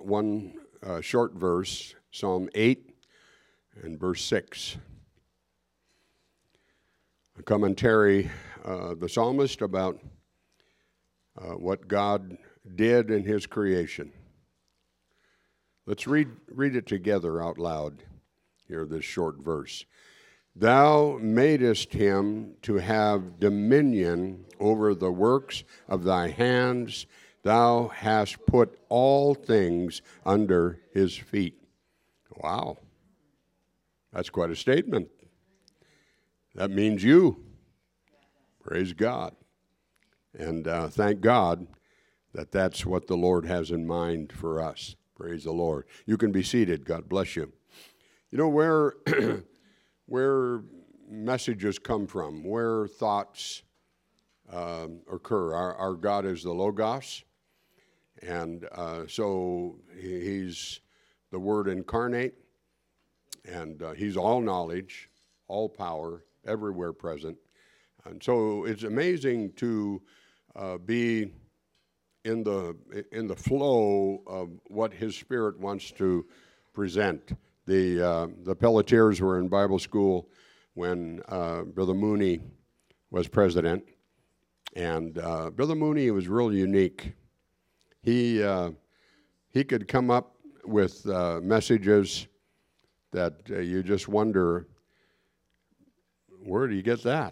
one short verse, Psalm 8 and verse 6. A commentary, the psalmist about what God did in his creation. Let's read it together out loud here, this short verse. Thou madest him to have dominion over the works of thy hands. Thou hast put all things under his feet. Wow. That's quite a statement. That means you. Praise God. And thank God that that's what the Lord has in mind for us. Praise the Lord. You can be seated. God bless you. You know where messages come from, where thoughts occur. Our God is the Logos, and so he's the Word incarnate, and he's all knowledge, all power, everywhere present. And so it's amazing to be in the flow of what his Spirit wants to present. The Pelletiers were in Bible school when Brother Mooney was president, and Brother Mooney was real unique. He could come up with messages that you just wonder, where do you get that?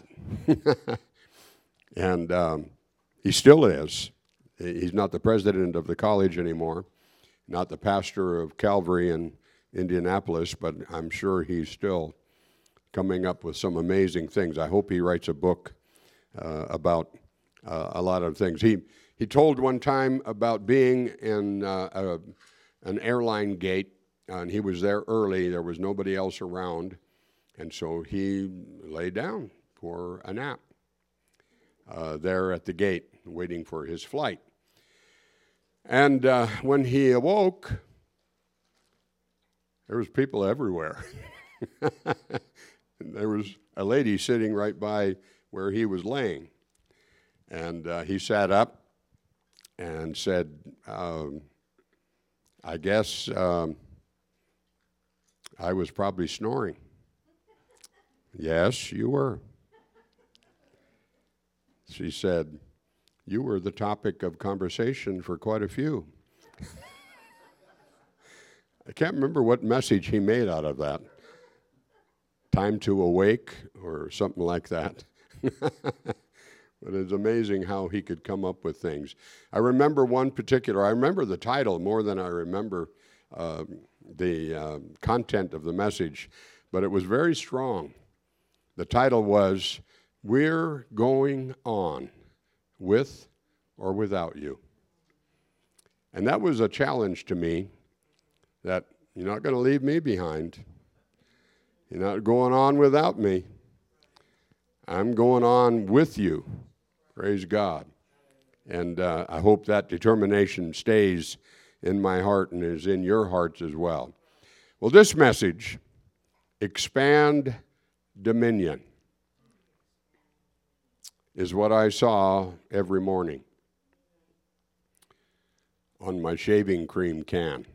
And he still is. He's not the president of the college anymore, not the pastor of Calvary in Indianapolis, but I'm sure he's still coming up with some amazing things. I hope he writes a book about a lot of things. He told one time about being in an airline gate, and he was there early. There was nobody else around, and so he lay down for a nap there at the gate, waiting for his flight. And when he awoke, there was people everywhere. There was a lady sitting right by where he was laying. And he sat up and said, I guess I was probably snoring. Yes, you were. She said, you were the topic of conversation for quite a few. I can't remember what message he made out of that. Time to awake or something like that. But it's amazing how he could come up with things. I remember I remember the title more than I remember the content of the message, but it was very strong. The title was, We're Going On, With or Without You. And that was a challenge to me, that you're not going to leave me behind. You're not going on without me. I'm going on with you. Praise God. And I hope that determination stays in my heart and is in your hearts as well. Well, this message, Expand Dominion, is what I saw every morning on my shaving cream can.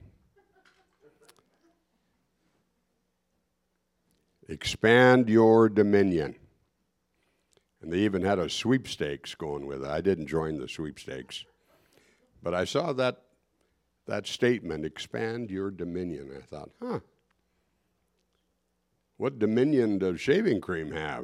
Expand your dominion. And they even had a sweepstakes going with it. I didn't join the sweepstakes. But I saw that statement, expand your dominion. I thought, what dominion does shaving cream have?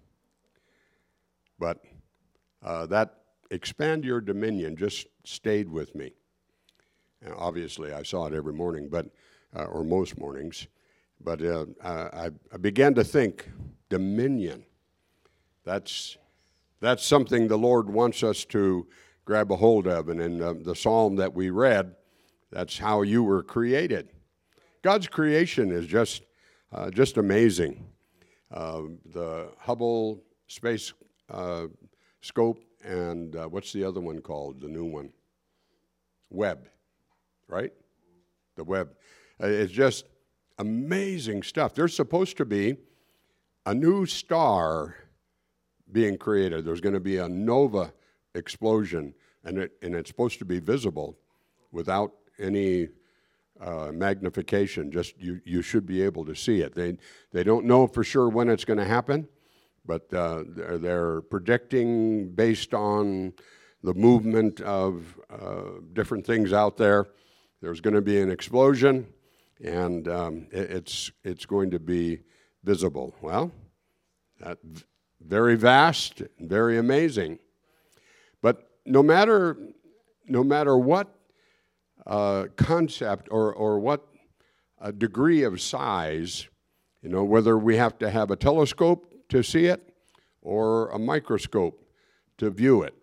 But that expand your dominion just stayed with me. And obviously, I saw it every morning, or most mornings. But I began to think, dominion. That's something the Lord wants us to grab a hold of. And in the psalm that we read, that's how you were created. God's creation is just amazing. The Hubble Space Scope and what's the other one called, the new one? Webb, right? The Webb. It's just amazing stuff. There's supposed to be a new star being created. There's going to be a nova explosion, and it's supposed to be visible without any magnification. Just you should be able to see it. They don't know for sure when it's going to happen, but they're predicting based on the movement of different things out there. There's going to be an explosion, and it's going to be visible. Well, that's very vast, very amazing. But no matter what concept or what degree of size, whether we have to have a telescope to see it or a microscope to view it,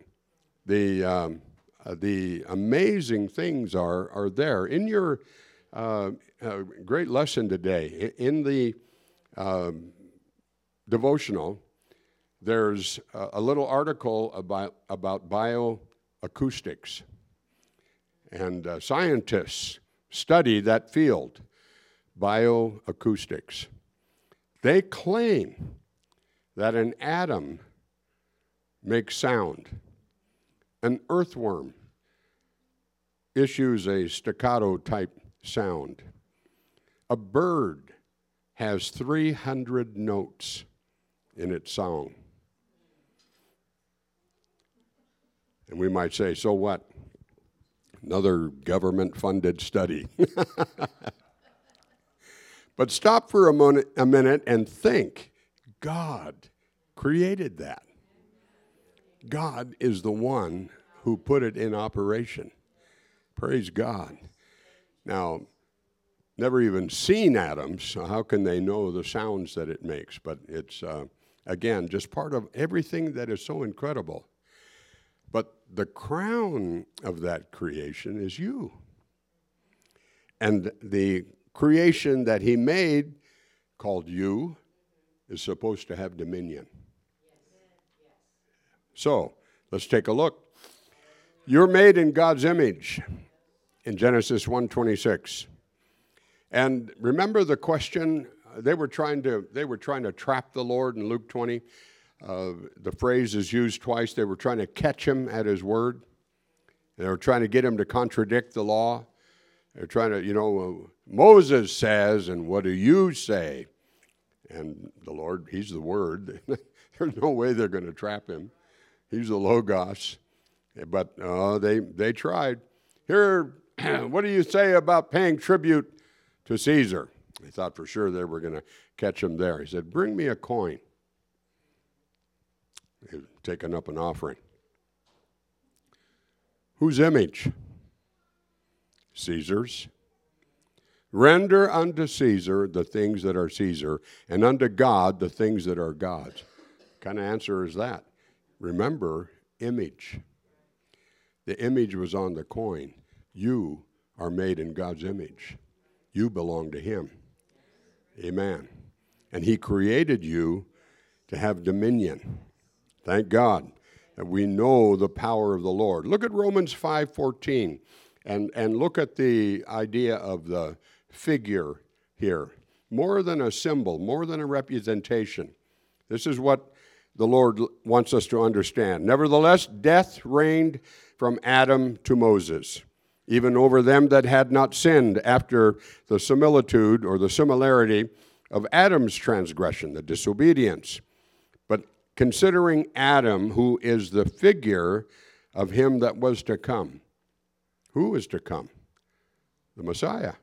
the amazing things are there. In your great lesson today, in the devotional, there's a little article about bioacoustics. And scientists study that field, bioacoustics. They claim that an atom makes sound. An earthworm issues a staccato-type sound. A bird has 300 notes in its song. And we might say, so what? Another government-funded study. But stop for a minute and think. God created that. God is the one who put it in operation. Praise God. Now, never even seen atoms, so how can they know the sounds that it makes? But it's, again, just part of everything that is so incredible. But the crown of that creation is you. And the creation that he made, called you, is supposed to have dominion. So, let's take a look. You're made in God's image in Genesis 1:26. And remember the question, they were trying to trap the Lord in Luke 20. The phrase is used twice. They were trying to catch him at his word. They were trying to get him to contradict the law. They're trying to, Moses says, and what do you say? And the Lord, he's the word. There's no way they're going to trap him. He's the Logos. But they tried. Here, what do you say about paying tribute to Caesar? They thought for sure they were going to catch him there. He said, bring me a coin. He had taken up an offering. Whose image? Caesar's. Render unto Caesar the things that are Caesar, and unto God the things that are God's. What kind of answer is that? Remember, image. The image was on the coin. You are made in God's image. You belong to him. Amen. And he created you to have dominion. Thank God that we know the power of the Lord. Look at Romans 5:14 and look at the idea of the figure here. More than a symbol, more than a representation. This is what the Lord wants us to understand. Nevertheless, death reigned from Adam to Moses, even over them that had not sinned, after the similitude or the similarity of Adam's transgression, the disobedience. But considering Adam, who is the figure of him that was to come. Who is to come? The Messiah.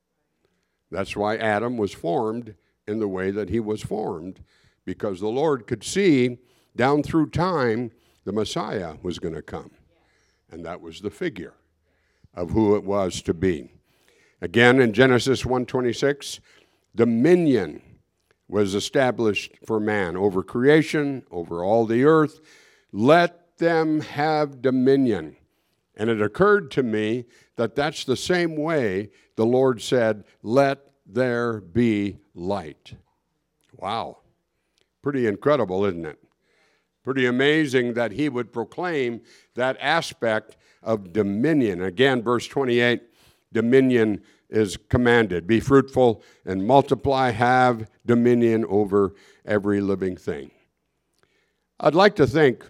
That's why Adam was formed in the way that he was formed, because the Lord could see down through time the Messiah was going to come. And that was the figure of who it was to be. Again, in Genesis 1:26, dominion was established for man over creation, over all the earth. Let them have dominion. And it occurred to me that that's the same way the Lord said, let there be light. Wow. Pretty incredible, isn't it? Pretty amazing that he would proclaim that aspect of dominion. Again, verse 28, dominion is commanded. Be fruitful and multiply, have dominion over every living thing. I'd like to think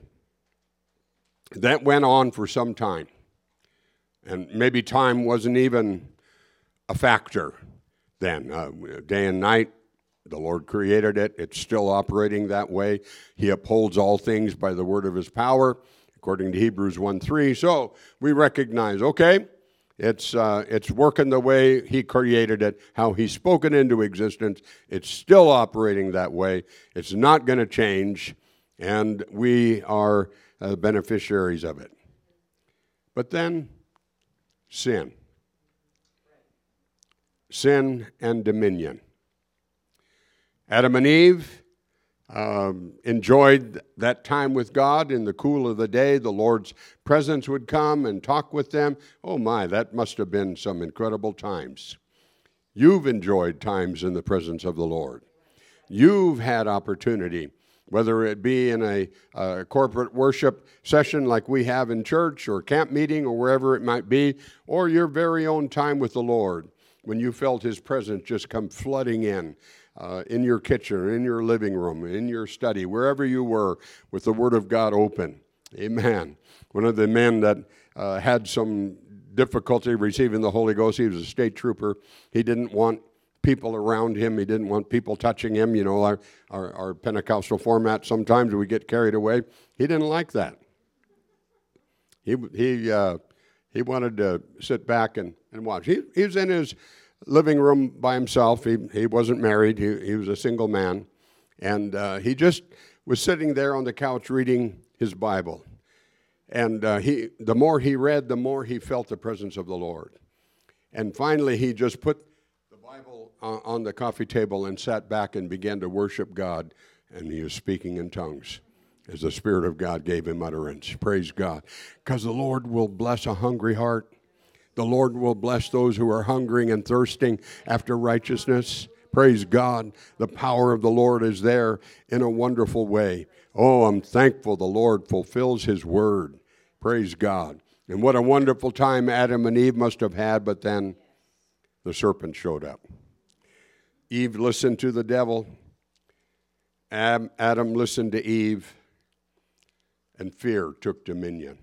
that went on for some time. And maybe time wasn't even a factor then. Day and night, the Lord created it. It's still operating that way. He upholds all things by the word of his power, according to Hebrews 1:3. So we recognize, okay, it's working the way he created it, how he spoke it into existence. It's still operating that way. It's not going to change, and we are beneficiaries of it. But then, sin. Sin and dominion. Adam and Eve enjoyed that time with God in the cool of the day. The Lord's presence would come and talk with them. Oh my, that must have been some incredible times. You've enjoyed times in the presence of the Lord. You've had opportunity, whether it be in a corporate worship session like we have in church or camp meeting or wherever it might be, or your very own time with the Lord when you felt his presence just come flooding in your kitchen, in your living room, in your study, wherever you were with the Word of God open. Amen. One of the men that had some difficulty receiving the Holy Ghost, he was a state trooper. He didn't want people around him. He didn't want people touching him. You know, our Pentecostal format, sometimes we get carried away. He didn't like that. He wanted to sit back and watch. He was in his living room by himself. He wasn't married. He was a single man. And he just was sitting there on the couch reading his Bible. And the more he read, the more he felt the presence of the Lord. And finally, he just put the Bible on the coffee table and sat back and began to worship God. And he was speaking in tongues as the Spirit of God gave him utterance. Praise God. Because the Lord will bless a hungry heart. The Lord will bless those who are hungering and thirsting after righteousness. Praise God. The power of the Lord is there in a wonderful way. Oh, I'm thankful the Lord fulfills his word. Praise God. And what a wonderful time Adam and Eve must have had, but then the serpent showed up. Eve listened to the devil. Adam listened to Eve. And fear took dominion.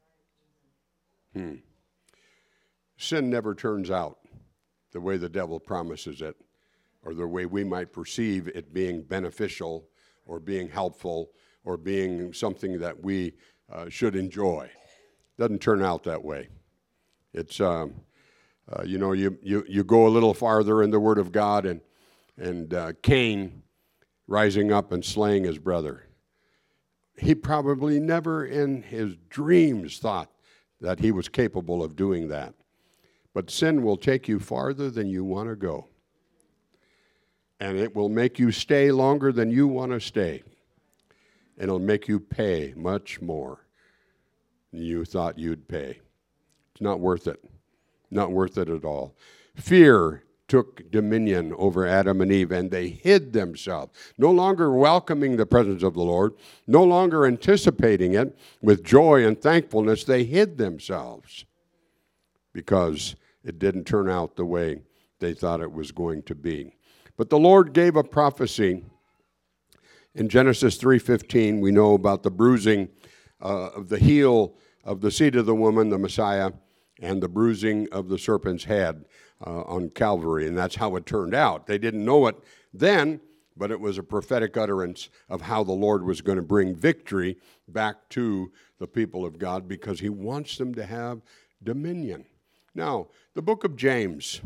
Sin never turns out the way the devil promises it, or the way we might perceive it being beneficial or being helpful or being something that we should enjoy. Doesn't turn out that way. It's, you go a little farther in the Word of God, and Cain rising up and slaying his brother. He probably never in his dreams thought that he was capable of doing that. But sin will take you farther than you want to go. And it will make you stay longer than you want to stay. And it'll make you pay much more than you thought you'd pay. It's not worth it. Not worth it at all. Fear took dominion over Adam and Eve, and they hid themselves, no longer welcoming the presence of the Lord, no longer anticipating it with joy and thankfulness. They hid themselves because it didn't turn out the way they thought it was going to be. But the Lord gave a prophecy. In Genesis 3:15, we know about the bruising of the heel of the seed of the woman, the Messiah, and the bruising of the serpent's head on Calvary. And that's how it turned out. They didn't know it then, but it was a prophetic utterance of how the Lord was going to bring victory back to the people of God, because he wants them to have dominion. Now, the book of James,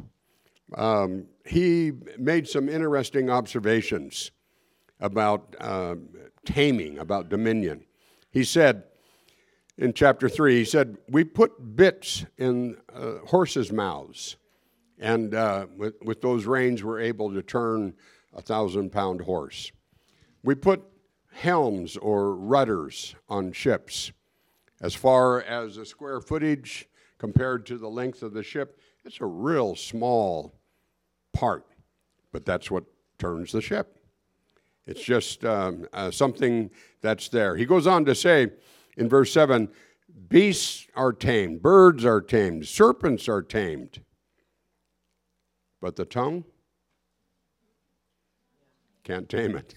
he made some interesting observations about taming, about dominion. He said, in chapter 3, he said, we put bits in horses' mouths, and with those reins we're able to turn a 1,000-pound horse. We put helms or rudders on ships. As far as the square footage compared to the length of the ship, it's a real small part, but that's what turns the ship. It's just something that's there. He goes on to say in verse 7, beasts are tamed, birds are tamed, serpents are tamed, but the tongue can't tame it.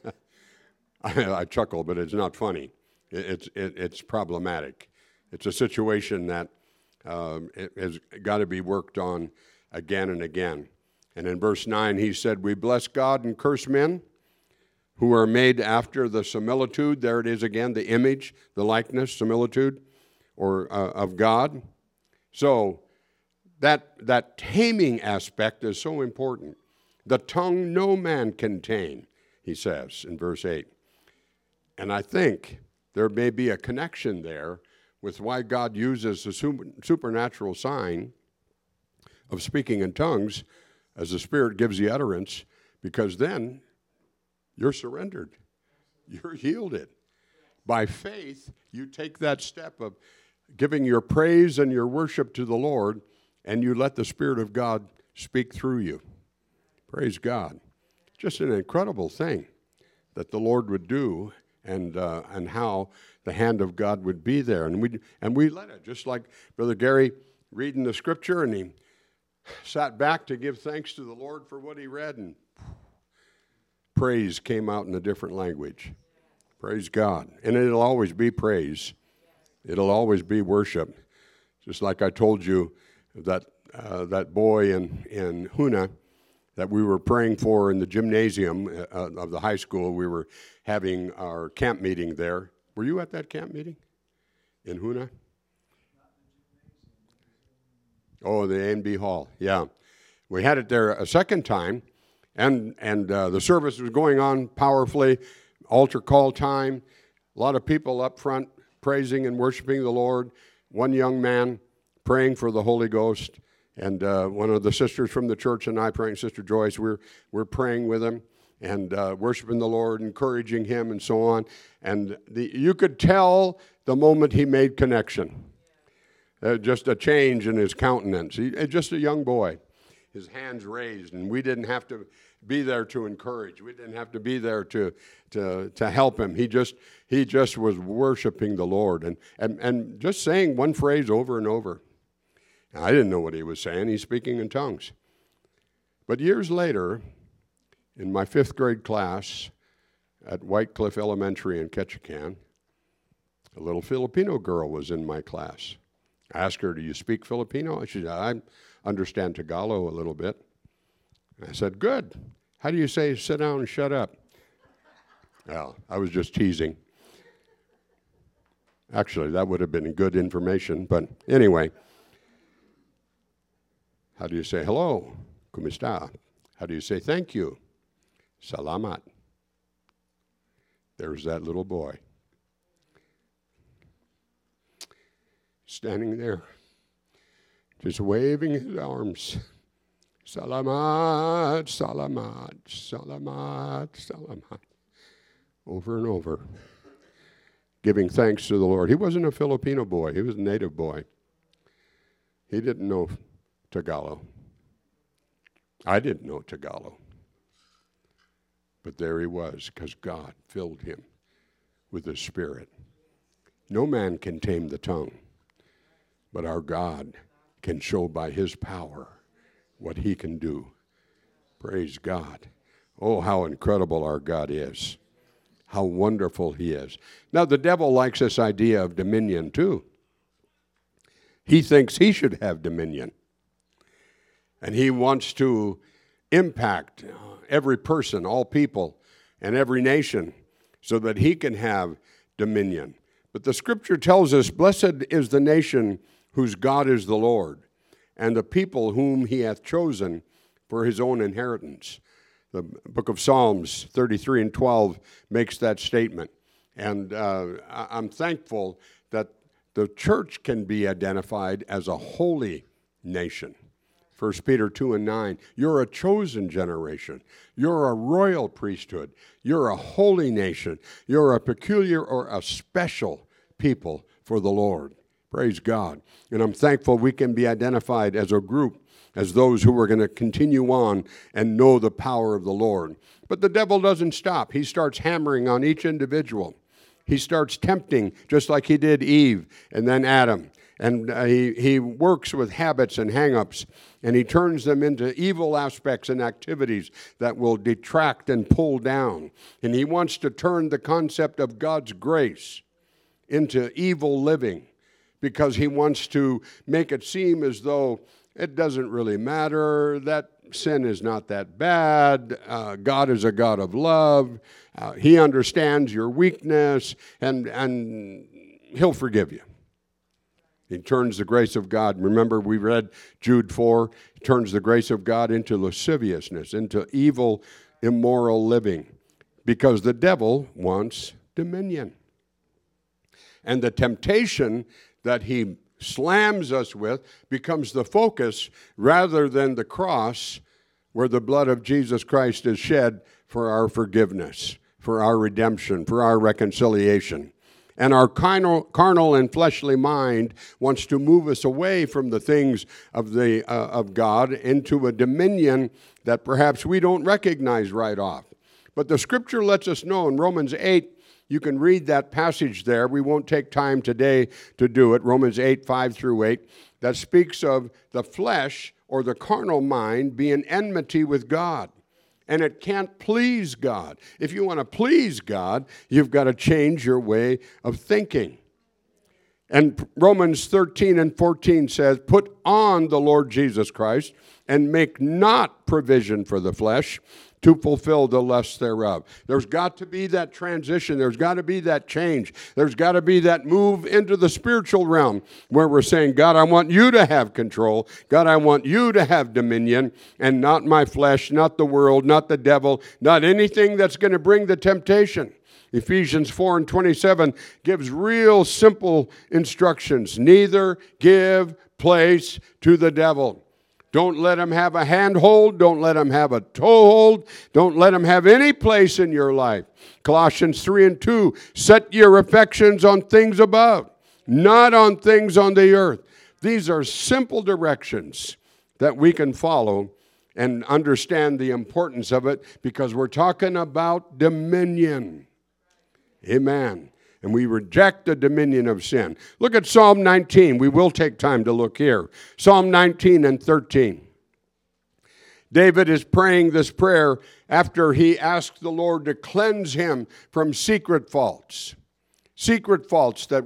I chuckle, but it's not funny. It's problematic. It's a situation that it has got to be worked on again and again. And in verse 9, he said, we bless God and curse men who are made after the similitude. There it is again, the image, the likeness, similitude, or of God. So that taming aspect is so important. The tongue no man can tame, he says in verse 8. And I think there may be a connection there with why God uses the supernatural sign of speaking in tongues as the Spirit gives the utterance, because then you're surrendered. You're yielded. By faith, you take that step of giving your praise and your worship to the Lord, and you let the Spirit of God speak through you. Praise God. Just an incredible thing that the Lord would do, and how the hand of God would be there. And we let it, just like Brother Gary reading the scripture, and he sat back to give thanks to the Lord for what he read, and praise came out in a different language. Praise God. And it'll always be praise. It'll always be worship. Just like I told you, that boy in Huna that we were praying for in the gymnasium of the high school. We were having our camp meeting there. Were you at that camp meeting in Huna? Oh, the A&B Hall, yeah. We had it there a second time, and the service was going on powerfully, altar call time, a lot of people up front praising and worshiping the Lord, one young man praying for the Holy Ghost, and one of the sisters from the church and I praying, Sister Joyce, we're praying with him and worshiping the Lord, encouraging him and so on. And you could tell the moment he made connection. Just a change in his countenance. Just a young boy, his hands raised, and we didn't have to be there to encourage. We didn't have to be there to help him. He just was worshiping the Lord and just saying one phrase over and over. Now, I didn't know what he was saying. He's speaking in tongues. But years later, in my 5th grade class at White Cliff Elementary in Ketchikan, a little Filipino girl was in my class. I asked her, do you speak Filipino? She said, I understand Tagalog a little bit. I said, good. How do you say sit down and shut up? Well, I was just teasing. Actually, that would have been good information, but anyway. How do you say hello? Kumusta? How do you say thank you? Salamat. There's that little boy. Standing there, just waving his arms. Salamat, salamat, salamat, salamat. Over and over. Giving thanks to the Lord. He wasn't a Filipino boy. He was a native boy. He didn't know Tagalog. I didn't know Tagalog. But there he was, because God filled him with the Spirit. No man can tame the tongue, but our God can show by his power what he can do. Praise God. Oh, how incredible our God is. How wonderful he is. Now, the devil likes this idea of dominion, too. He thinks he should have dominion. And he wants to impact every person, all people, and every nation so that he can have dominion. But the scripture tells us, blessed is the nation whose God is the Lord, and the people whom he hath chosen for his own inheritance. The book of Psalms 33 and 12 makes that statement. And I'm thankful that the church can be identified as a holy nation. 1 Peter 2 and 9, you're a chosen generation. You're a royal priesthood. You're a holy nation. You're a peculiar or a special people for the Lord. Praise God. And I'm thankful we can be identified as a group, as those who are going to continue on and know the power of the Lord. But the devil doesn't stop. He starts hammering on each individual. He starts tempting, just like he did Eve and then Adam. And he works with habits and hang-ups, and he turns them into evil aspects and activities that will detract and pull down. And he wants to turn the concept of God's grace into evil living, because he wants to make it seem as though it doesn't really matter. That sin is not that bad. God is a God of love. He understands your weakness, and He'll forgive you. He turns the grace of God. Remember, we read Jude 4. He turns the grace of God into lasciviousness, into evil, immoral living, because the devil wants dominion. And the temptation that he slams us with becomes the focus rather than the cross where the blood of Jesus Christ is shed for our forgiveness, for our redemption, for our reconciliation. And our carnal and fleshly mind wants to move us away from the things of God into a dominion that perhaps we don't recognize right off. But the Scripture lets us know in Romans 8, you can read that passage there. We won't take time today to do it. Romans 8, 5 through 8, that speaks of the flesh or the carnal mind being enmity with God. And it can't please God. If you want to please God, you've got to change your way of thinking. And Romans 13 and 14 says, put on the Lord Jesus Christ and make not provision for the flesh to fulfill the lusts thereof. There's got to be that transition. There's got to be that change. There's got to be that move into the spiritual realm where we're saying, God, I want you to have control. God, I want you to have dominion, and not my flesh, not the world, not the devil, not anything that's going to bring the temptation. Ephesians 4 and 27 gives real simple instructions. Neither give place to the devil. Don't let him have a handhold. Don't let him have a toehold. Don't let him have any place in your life. Colossians 3 and 2, set your affections on things above, not on things on the earth. These are simple directions that we can follow and understand the importance of it because we're talking about dominion. Amen. And we reject the dominion of sin. Look at Psalm 19. We will take time to look here. Psalm 19 and 13. David is praying this prayer after he asked the Lord to cleanse him from secret faults. Secret faults that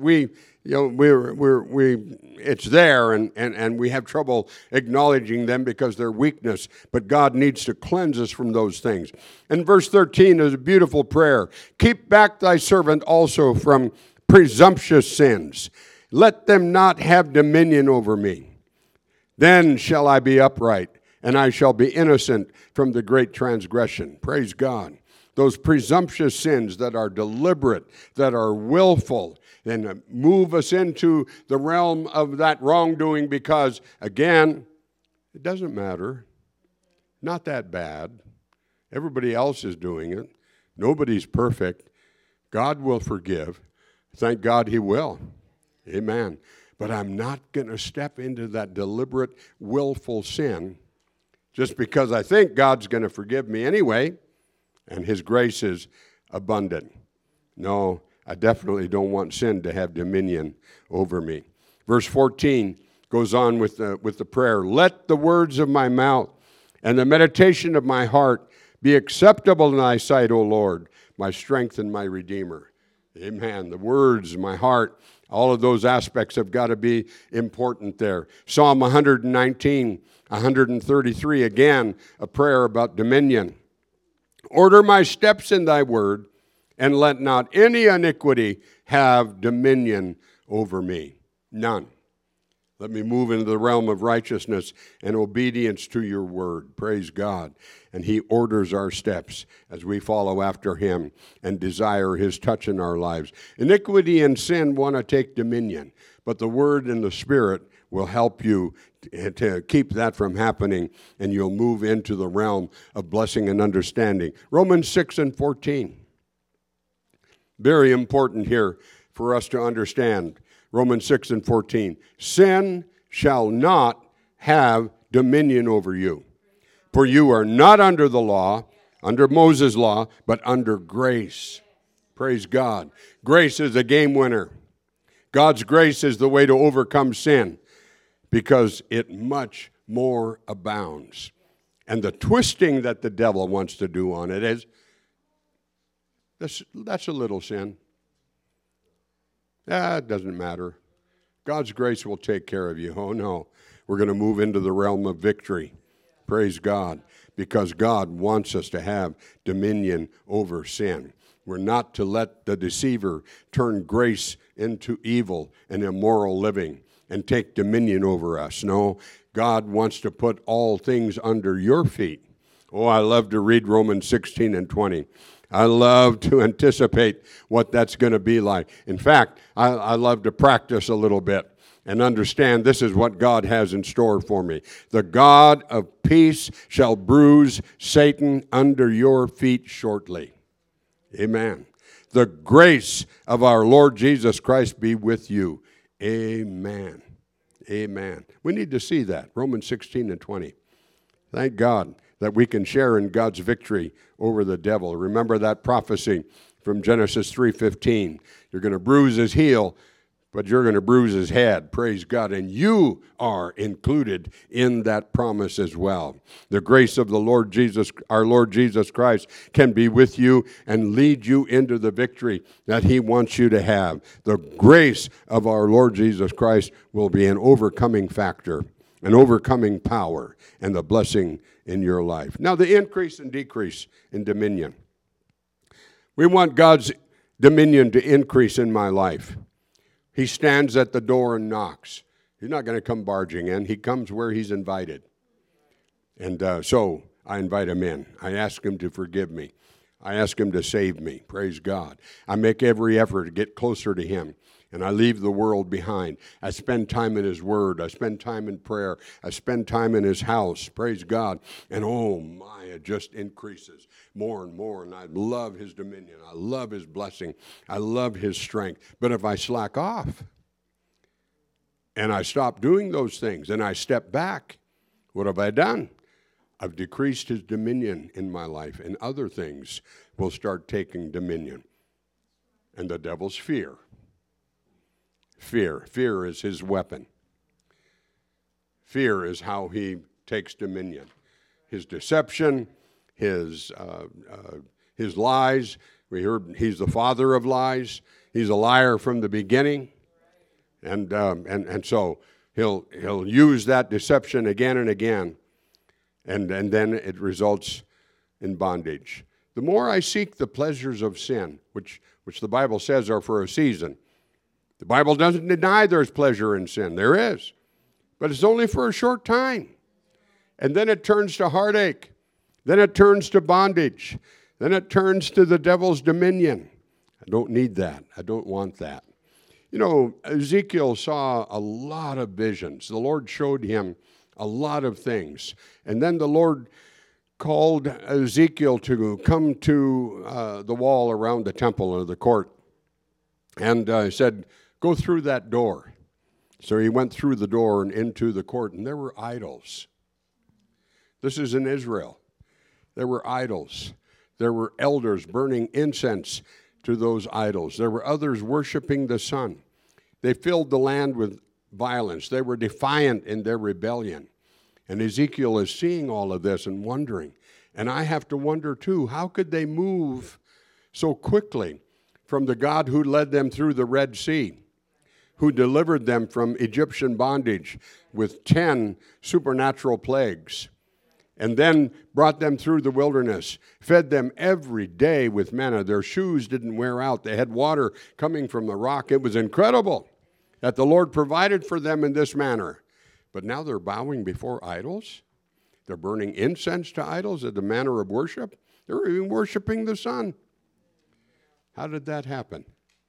it's there and we have trouble acknowledging them because they're weakness. But God needs to cleanse us from those things. And verse 13 is a beautiful prayer. Keep back thy servant also from presumptuous sins. Let them not have dominion over me. Then shall I be upright, and I shall be innocent from the great transgression. Praise God. Those presumptuous sins that are deliberate, that are willful, and move us into the realm of that wrongdoing because, again, it doesn't matter. Not that bad. Everybody else is doing it. Nobody's perfect. God will forgive. Thank God He will. Amen. But I'm not going to step into that deliberate, willful sin just because I think God's going to forgive me anyway, and His grace is abundant. No, I definitely don't want sin to have dominion over me. Verse 14 goes on with the prayer. Let the words of my mouth and the meditation of my heart be acceptable in thy sight, O Lord, my strength and my redeemer. Amen. The words, my heart, all of those aspects have got to be important there. Psalm 119, 133, again, a prayer about dominion. Order my steps in thy word, and let not any iniquity have dominion over me. None. Let me move into the realm of righteousness and obedience to your word. Praise God. And He orders our steps as we follow after Him and desire His touch in our lives. Iniquity and sin want to take dominion, but the word and the Spirit will help you to keep that from happening, and you'll move into the realm of blessing and understanding. Romans 6 and 14. Very important here for us to understand. Romans 6 and 14. Sin shall not have dominion over you. For you are not under the law, under Moses' law, but under grace. Praise God. Grace is a game winner. God's grace is the way to overcome sin because it much more abounds. And the twisting that the devil wants to do on it is, that's a little sin. It doesn't matter. God's grace will take care of you. Oh, no. we're going to move into the realm of victory. Praise God. Because God wants us to have dominion over sin. We're not to let the deceiver turn grace into evil and immoral living and take dominion over us. No, God wants to put all things under your feet. Oh, I love to read Romans 16 and 20. I love to anticipate what that's going to be like. In fact, I love to practice a little bit and understand this is what God has in store for me. The God of peace shall bruise Satan under your feet shortly. Amen. The grace of our Lord Jesus Christ be with you. Amen. Amen. We need to see that. Romans 16 and 20. Thank God that we can share in God's victory over the devil. Remember that prophecy from Genesis 3:15. You're going to bruise his heel, but you're going to bruise his head. Praise God. And you are included in that promise as well. The grace of the Lord Jesus, our Lord Jesus Christ, can be with you and lead you into the victory that he wants you to have. The grace of our Lord Jesus Christ will be an overcoming factor, an overcoming power, and the blessing in your life. Now, the increase and decrease in dominion. We want God's dominion to increase in my life. He stands at the door and knocks. He's not going to come barging in. He comes where he's invited. And so I invite him in. I ask him to forgive me. I ask him to save me. Praise God. I make every effort to get closer to him. And I leave the world behind. I spend time in his word. I spend time in prayer. I spend time in his house. Praise God. And oh my, it just increases more and more. And I love his dominion. I love his blessing. I love his strength. But if I slack off and I stop doing those things and I step back, what have I done? I've decreased his dominion in my life. And other things will start taking dominion. And the devil's fear. Fear is his weapon. Fear is how he takes dominion. His deception, his lies. We heard he's the father of lies. He's a liar from the beginning, and so he'll use that deception again and again, and then it results in bondage. The more I seek the pleasures of sin, which the Bible says are for a season. The Bible doesn't deny there's pleasure in sin. There is. But it's only for a short time. And then it turns to heartache. Then it turns to bondage. Then it turns to the devil's dominion. I don't need that. I don't want that. You know, Ezekiel saw a lot of visions. The Lord showed him a lot of things. And then the Lord called Ezekiel to come to the wall around the temple or the court. And said, go through that door. So he went through the door and into the court, and there were idols. This is in Israel. There were idols. There were elders burning incense to those idols. There were others worshiping the sun. They filled the land with violence. They were defiant in their rebellion. And Ezekiel is seeing all of this and wondering. And I have to wonder, too, how could they move so quickly from the God who led them through the Red Sea, who delivered them from Egyptian bondage with 10 supernatural plagues, and then brought them through the wilderness, fed them every day with manna. Their shoes didn't wear out. They had water coming from the rock. It was incredible that the Lord provided for them in this manner. But now they're bowing before idols. They're burning incense to idols as a manner of worship. They're even worshiping the sun. How did that happen?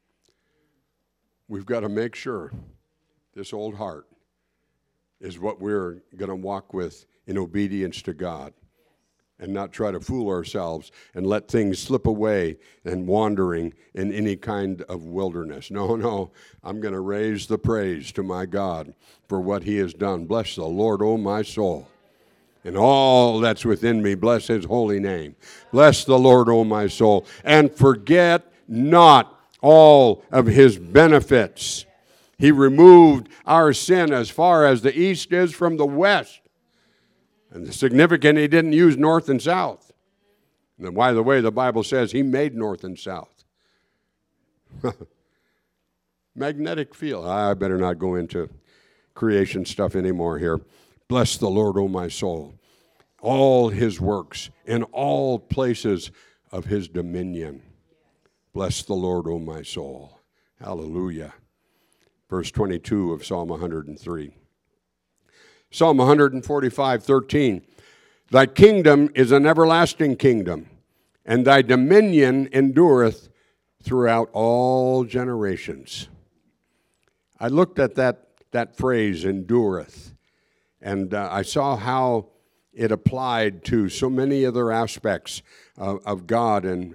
We've got to make sure this old heart is what we're going to walk with in obedience to God and not try to fool ourselves and let things slip away and wandering in any kind of wilderness. No, I'm going to raise the praise to my God for what he has done. Bless the Lord, O my soul. And all that's within me, bless his holy name. Bless the Lord, O my soul. And forget not all of his benefits. He removed our sin as far as the east is from the west. And the significant, he didn't use north and south. And by the way, the Bible says he made north and south. Magnetic field. I better not go into creation stuff anymore here. Bless the Lord, O my soul, all his works in all places of his dominion. Bless the Lord, O my soul. Hallelujah. Verse 22 of Psalm 103. Psalm 145:13. Thy kingdom is an everlasting kingdom, and thy dominion endureth throughout all generations. I looked at that phrase, endureth, and I saw how it applied to so many other aspects of God and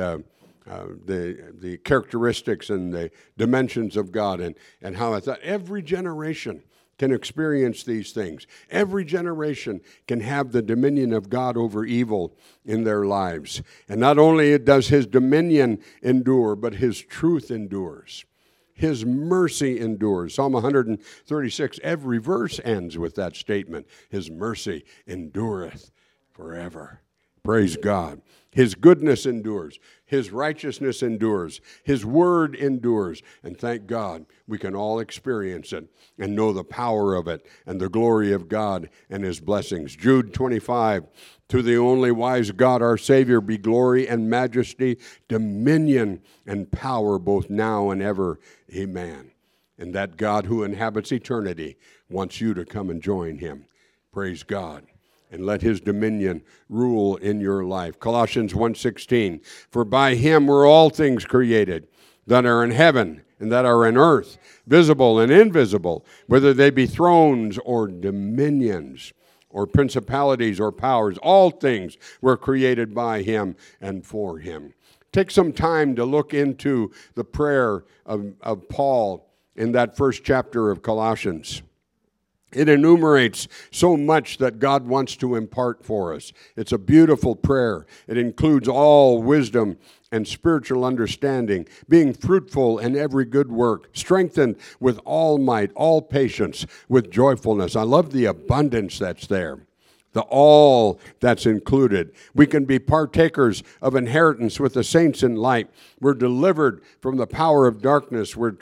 the characteristics and the dimensions of God, and how I thought every generation can experience these things. Every generation can have the dominion of God over evil in their lives. And not only does his dominion endure, but his truth endures. His mercy endures. Psalm 136, every verse ends with that statement. His mercy endureth forever. Praise God. His goodness endures. His righteousness endures. His word endures. And thank God we can all experience it and know the power of it and the glory of God and his blessings. Jude 25, to the only wise God our Savior be glory and majesty, dominion and power both now and ever. Amen. And that God who inhabits eternity wants you to come and join him. Praise God. And let his dominion rule in your life. Colossians 1:16, for by him were all things created that are in heaven and that are in earth, visible and invisible, whether they be thrones or dominions or principalities or powers. All things were created by him and for him. Take some time to look into the prayer of Paul in that first chapter of Colossians. It enumerates so much that God wants to impart for us. It's a beautiful prayer. It includes all wisdom and spiritual understanding, being fruitful in every good work, strengthened with all might, all patience, with joyfulness. I love the abundance that's there. The all that's included. We can be partakers of inheritance with the saints in light. We're delivered from the power of darkness. We're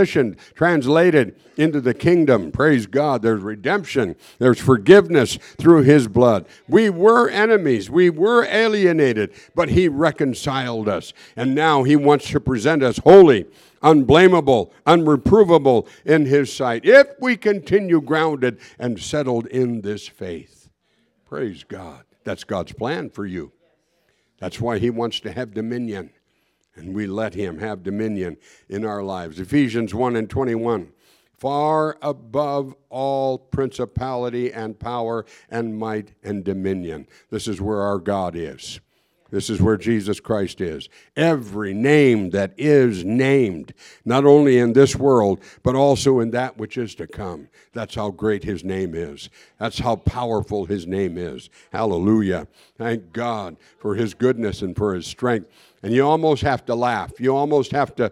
translated into the kingdom. Praise God. There's redemption. There's forgiveness through his blood. We were enemies. We were alienated, but he reconciled us. And now he wants to present us holy, unblameable, unreprovable in his sight, if we continue grounded and settled in this faith. Praise God. That's God's plan for you. That's why he wants to have dominion, and we let him have dominion in our lives. Ephesians 1:21, far above all principality and power and might and dominion. This is where our God is. This is where Jesus Christ is. Every name that is named, not only in this world, but also in that which is to come. That's how great his name is. That's how powerful his name is. Hallelujah. Thank God for his goodness and for his strength. And you almost have to laugh. You almost have to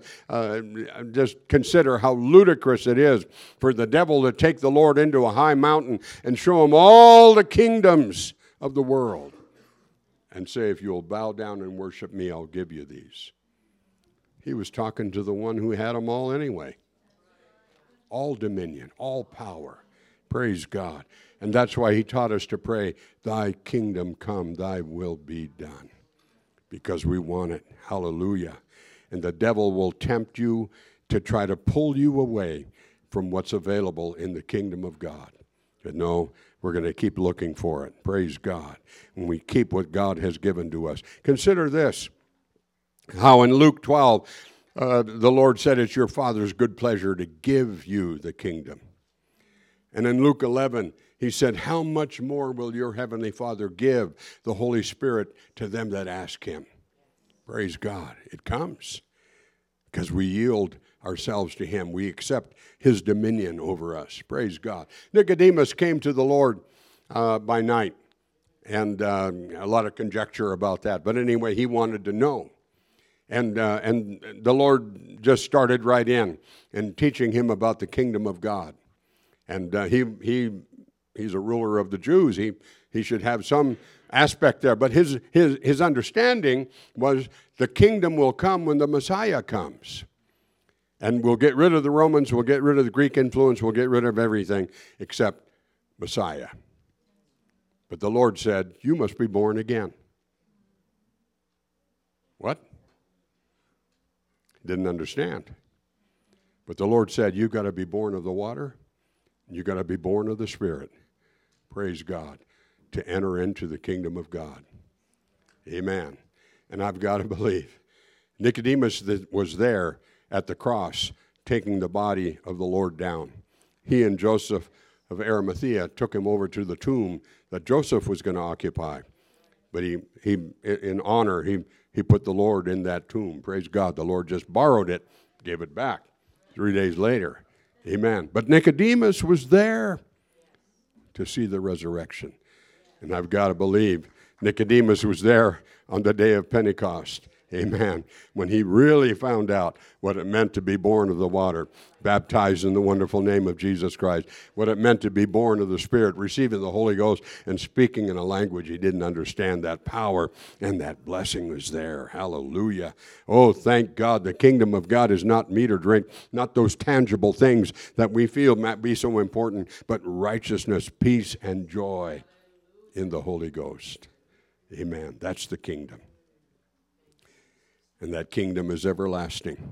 just consider how ludicrous it is for the devil to take the Lord into a high mountain and show him all the kingdoms of the world and say, if you'll bow down and worship me, I'll give you these. He was talking to the one who had them all anyway. All dominion, all power. Praise God. And that's why he taught us to pray, thy kingdom come, thy will be done. Because we want it. Hallelujah. And the devil will tempt you to try to pull you away from what's available in the kingdom of God. But no, we're going to keep looking for it. Praise God. And we keep what God has given to us. Consider this, how in Luke 12, the Lord said it's your Father's good pleasure to give you the kingdom. And in Luke 11, he said, how much more will your heavenly Father give the Holy Spirit to them that ask him? Praise God. It comes because we yield ourselves to him. We accept his dominion over us. Praise God. Nicodemus came to the Lord by night, and a lot of conjecture about that. But anyway, he wanted to know. And the Lord just started right in and teaching him about the kingdom of God. And he's a ruler of the Jews. He should have some aspect there. But his understanding was the kingdom will come when the Messiah comes. And we'll get rid of the Romans, we'll get rid of the Greek influence, we'll get rid of everything except Messiah. But the Lord said, you must be born again. What? Didn't understand. But the Lord said, you've got to be born of the water, and you've got to be born of the Spirit. Praise God. To enter into the kingdom of God. Amen. And I've got to believe. Nicodemus was there at the cross, taking the body of the Lord down. He and Joseph of Arimathea took him over to the tomb that Joseph was going to occupy. But he in honor, he put the Lord in that tomb. Praise God. The Lord just borrowed it, gave it back 3 days later. Amen. But Nicodemus was there to see the resurrection. And I've got to believe Nicodemus was there on the day of Pentecost. Amen. When he really found out what it meant to be born of the water, baptized in the wonderful name of Jesus Christ, what it meant to be born of the Spirit, receiving the Holy Ghost, and speaking in a language he didn't understand, that power and that blessing was there. Hallelujah. Oh, thank God. The kingdom of God is not meat or drink, not those tangible things that we feel might be so important, but righteousness, peace, and joy in the Holy Ghost. Amen. That's the kingdom. And that kingdom is everlasting.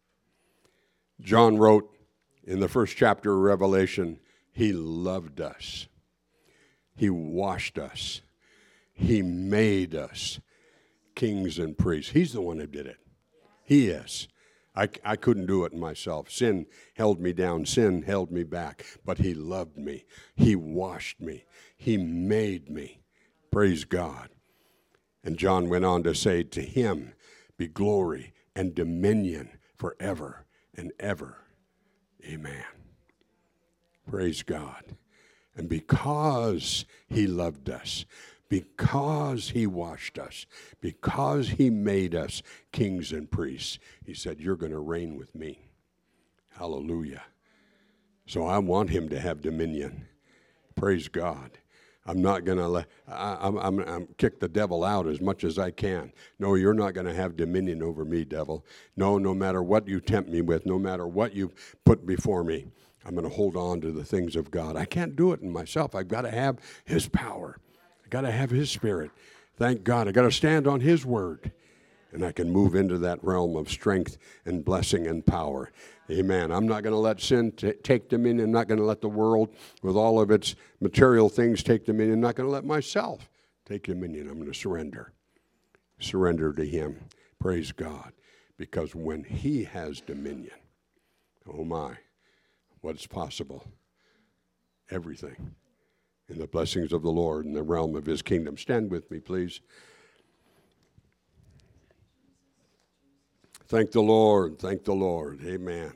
John wrote in the first chapter of Revelation, he loved us. He washed us. He made us kings and priests. He's the one who did it. He is. I couldn't do it myself. Sin held me down. Sin held me back. But he loved me. He washed me. He made me. Praise God. And John went on to say, to him be glory and dominion forever and ever. Amen. Praise God. And because he loved us, because he washed us, because he made us kings and priests, he said, you're going to reign with me. Hallelujah. So I want him to have dominion. Praise God. I'm not going to I'm kick the devil out as much as I can. No, you're not going to have dominion over me, devil. No matter what you tempt me with, no matter what you put before me, I'm going to hold on to the things of God. I can't do it in myself. I've got to have his power. I've got to have his Spirit. Thank God. I've got to stand on his word. And I can move into that realm of strength and blessing and power. Amen. I'm not going to let sin take dominion. I'm not going to let the world with all of its material things take dominion. I'm not going to let myself take dominion. I'm going to surrender. Surrender to him. Praise God. Because when he has dominion, oh my, what's possible? Everything. In the blessings of the Lord in the realm of his kingdom. Stand with me, please. Thank the Lord. Thank the Lord. Amen.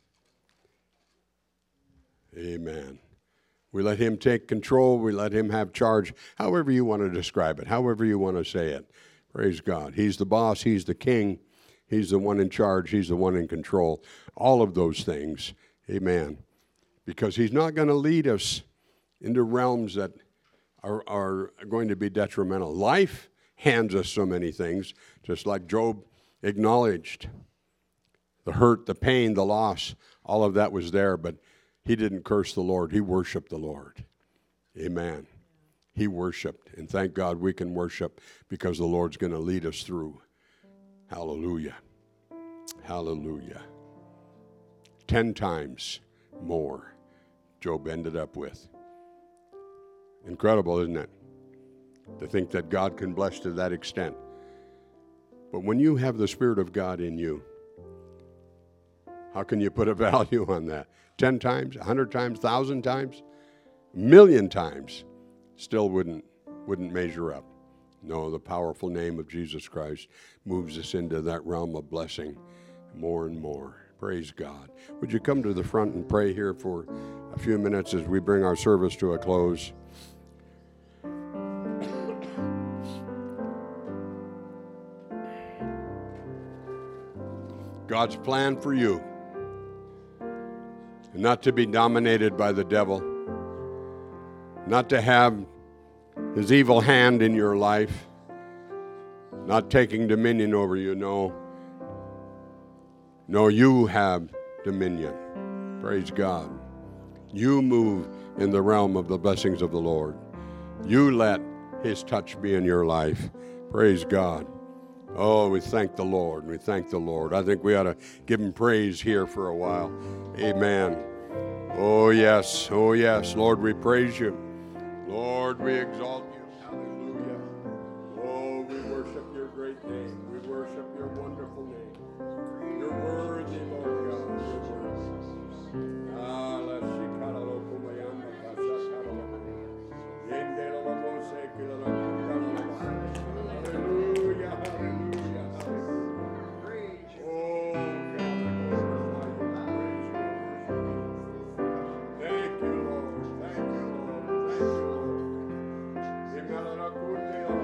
Amen. We let him take control. We let him have charge, however you want to describe it, however you want to say it. Praise God. He's the boss. He's the king. He's the one in charge. He's the one in control. All of those things. Amen. Because he's not going to lead us into realms that are going to be detrimental. Life hands us so many things, just like Job acknowledged. The hurt, the pain, the loss, all of that was there, but he didn't curse the Lord. He worshiped the Lord. Amen. He worshiped, and thank God we can worship because the Lord's going to lead us through. Hallelujah. Hallelujah. 10 times more Job ended up with. Incredible, isn't it? To think that God can bless to that extent. But when you have the Spirit of God in you, how can you put a value on that? 10 times, 100 times, 1,000 times, 1,000,000 times, still wouldn't measure up. No, the powerful name of Jesus Christ moves us into that realm of blessing more and more. Praise God. Would you come to the front and pray here for a few minutes as we bring our service to a close? God's plan for you, not to be dominated by the devil, not to have his evil hand in your life, not taking dominion over you. No, you have dominion. Praise God. You move in the realm of the blessings of the Lord. You let His touch be in your life. Praise God. Oh, we thank the Lord. We thank the Lord. I think we ought to give Him praise here for a while. Amen. Oh, yes. Oh, yes. Lord, we praise You. Lord, we exalt You. Hallelujah. Oh, we worship Your great name. We worship Your wonderful name. You're worthy, Lord God. You're worthy. Ah, la shikara lo kumayanda kasakara lo. Yende lo lo mo sekila lo kundala lo. Hallelujah, hallelujah, hallelujah. Oh, God, we glorify You. Thank You, Lord. Thank You, Lord. Thank You, Lord.